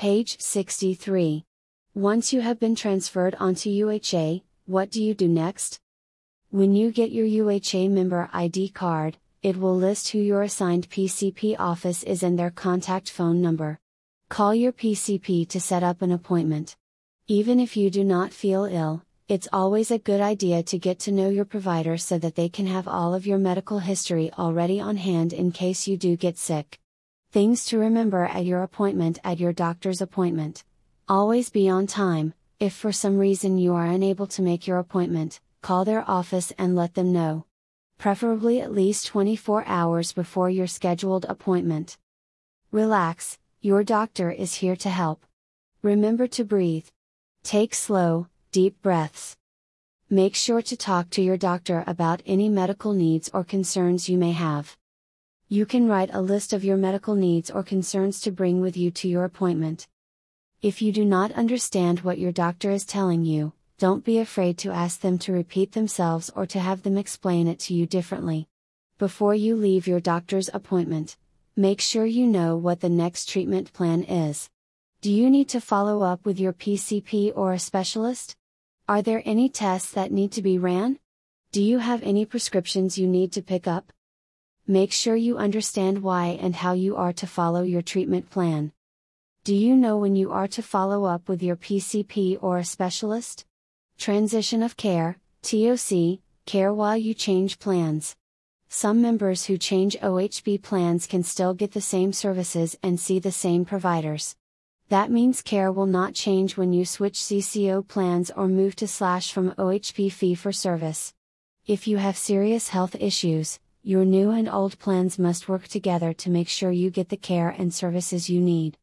Page 63. Once you have been transferred onto UHA, what do you do next? When you get your UHA member ID card, it will list who your assigned PCP office is and their contact phone number. Call your PCP to set up an appointment. Even if you do not feel ill, it's always a good idea to get to know your provider so that they can have all of your medical history already on hand in case you do get sick. Things to remember at your appointment at your doctor's appointment. Always be on time. If for some reason you are unable to make your appointment, call their office and let them know. Preferably at least 24 hours before your scheduled appointment. Relax, your doctor is here to help. Remember to breathe. Take slow, deep breaths. Make sure to talk to your doctor about any medical needs or concerns you may have. You can write a list of your medical needs or concerns to bring with you to your appointment. If you do not understand what your doctor is telling you, don't be afraid to ask them to repeat themselves or to have them explain it to you differently. Before you leave your doctor's appointment, make sure you know what the next treatment plan is. Do you need to follow up with your PCP or a specialist? Are there any tests that need to be ran? Do you have any prescriptions you need to pick up? Make sure you understand why and how you are to follow your treatment plan. Do you know when you are to follow up with your PCP or a specialist? Transition of care, TOC, care while you change plans. Some members who change OHB plans can still get the same services and see the same providers. That means care will not change when you switch CCO plans or move to / from OHB fee for service. If you have serious health issues, your new and old plans must work together to make sure you get the care and services you need.